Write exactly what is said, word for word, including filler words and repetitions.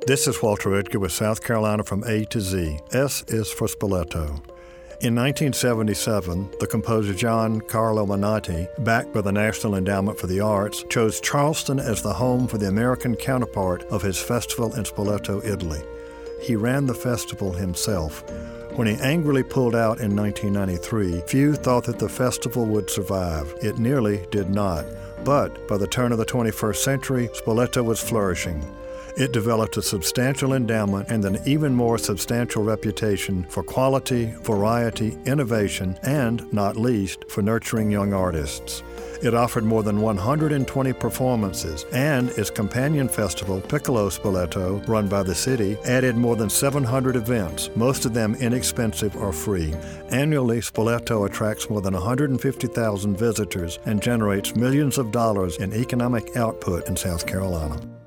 This is Walter Edgar with South Carolina from A to Z. S is for Spoleto. In nineteen seventy-seven, the composer John Carlo Menotti, backed by the National Endowment for the Arts, chose Charleston as the home for the American counterpart of his festival in Spoleto, Italy. He ran the festival himself. When he angrily pulled out in nineteen ninety-three, few thought that the festival would survive. It nearly did not. But by the turn of the twenty-first century, Spoleto was flourishing. It developed a substantial endowment and an even more substantial reputation for quality, variety, innovation, and, not least, for nurturing young artists. It offered more than one hundred twenty performances, and its companion festival, Piccolo Spoleto, run by the city, added more than seven hundred events, most of them inexpensive or free. Annually, Spoleto attracts more than one hundred fifty thousand visitors and generates millions of dollars in economic output in South Carolina.